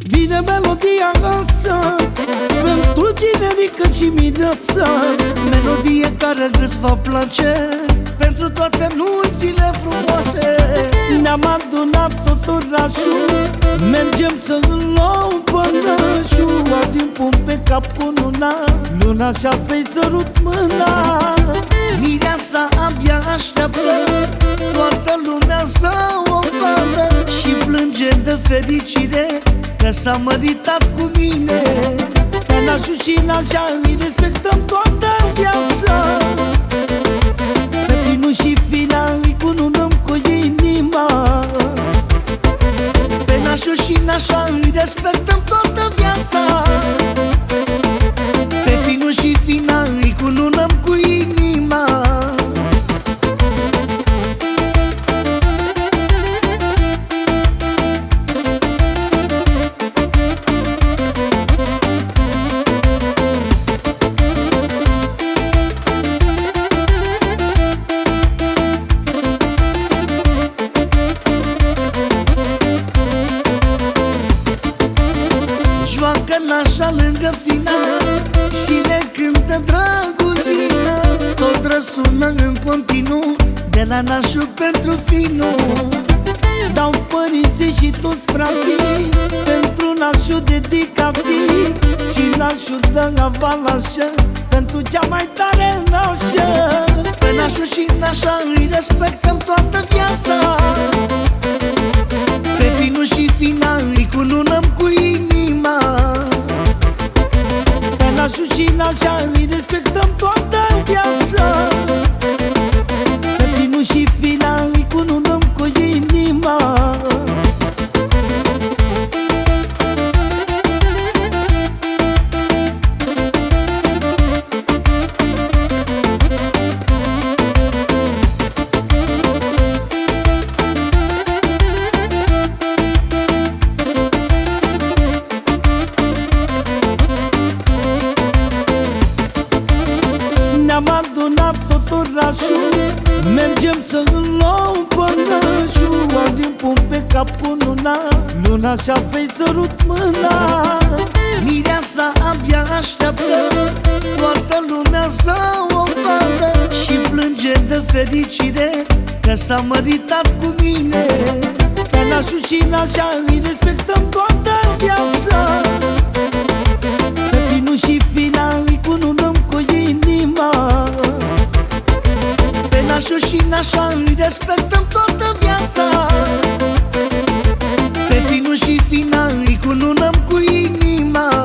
Vine melodia asta pentru tinerică și mireasă, melodie care îți va place pentru toate nunțile frumoase. Ne-am adunat tot orașul, mergem să îl luăm pănașul. Azi îmi pun pe cap cu luna, luna așa să-i sărut mâna. Mireasa abia așteaptă toată lumea să o vadă și plânge de fericire că s-a măritat cu mine. Pe nașul și nașa îi respectăm toată viața, pe finul și fina îi cununăm cu inima. Pe nașul și nașa îi respectăm toată viața, pe finul și fina îi cununăm cu inima. Joacă nașa lângă fina și ne cântă dragul vină. Tot răsună în continuu de la nașul pentru finul. Dau părinții și toți frații pentru nașul dedicații, și nașul dă avalașă pentru cea mai tare nașă. Pe nașul și nașa îi respectăm toată viața, pe finul și fina îi cununăm cu inima. Pe nașul și nașa îi respectăm toată viața, pe finul și fina îi cununăm cu inima. Ne-am adunat tot orașul, mergem să îl luăm pănașul. Azi îmi pun pe cap cu luna, luna așa să-i sărut mâna. Mireasa abia așteaptă toată lumea să o vadă și plânge de fericire că s-a măritat cu mine. Pe nașul și nașa îi respectăm toată viața, pe finul și fina îi cununăm cu inima. Pe nașul și nașa îi respectăm toată viața, pe finul și fina îi cununăm cu inima.